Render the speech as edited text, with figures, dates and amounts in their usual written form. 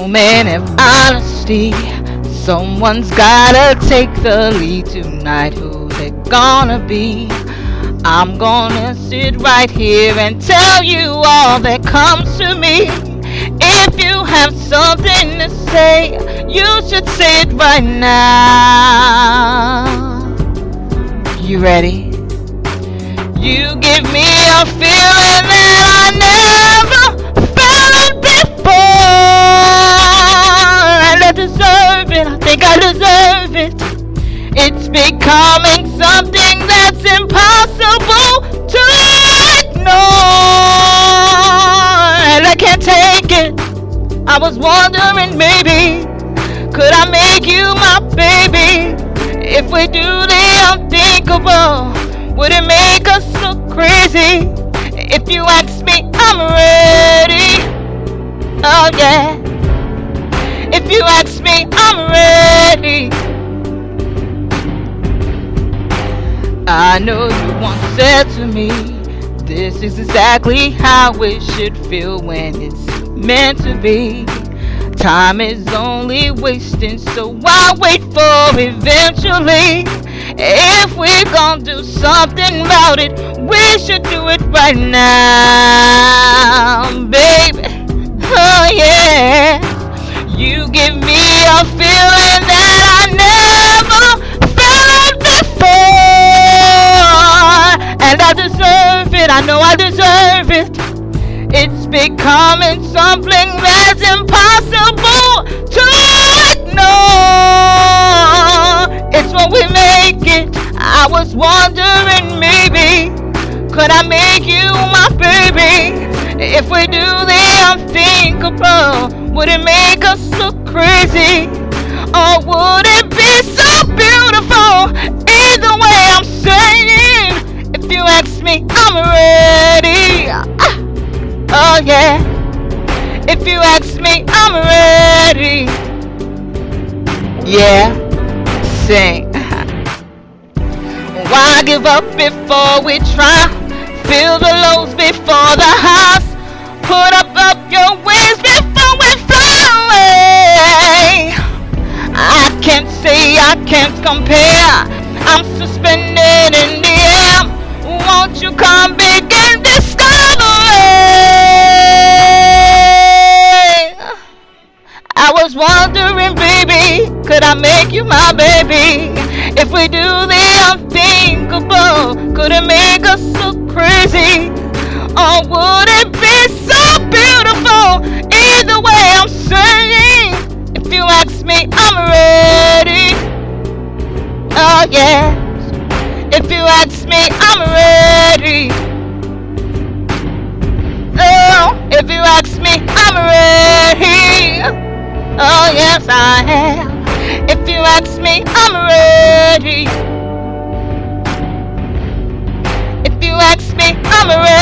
moment of honesty. Someone's gotta take the lead tonight. Who they gonna be? I'm gonna sit right here and tell you all that comes to me. If you have something to say, you should say it right now. You ready? You give me a feeling that I never felt before, and I deserve it. I think I deserve it. It's becoming something that's impossible to ignore, and I can't take it. I was wondering, maybe could I make you my baby? If we do the unthinkable, would it make us look crazy? If you ask me, I'm ready. Oh yeah. If you ask me, I'm ready. I know you once said to me, this is exactly how it should feel when it's meant to be. Time is only wasting, so why wait for eventually? If we're gonna do something about it, we should do it right now, baby. Oh yeah. You give me a feeling that I never felt before, and I deserve it. I know I deserve it. It's becoming something that's impossible to ignore. It's when we make it. I was wondering, maybe could I make you my baby? If we do the unthinkable, would it make us look crazy? Or would it be so beautiful? Either way, I'm saying, if you ask me, I'm ready. Oh yeah. If you ask me, I'm ready. Yeah. Sing. Why give up before we try? Feel the lows before the highs. Put up your wings before we fly away. I can't say I can't compare. I'm suspended in the air. Won't you come begin discovery? I was wondering, baby, could I make you my baby? If we do the unthinkable, could it make us look crazy? Or would it be so beautiful? Either way, I'm saying, if you ask me, I'm ready. Oh yeah. If you ask me, I'm ready. Oh, if you ask me, I'm ready. Oh yes, I am. If you ask me, I'm ready. If you ask me, I'm ready.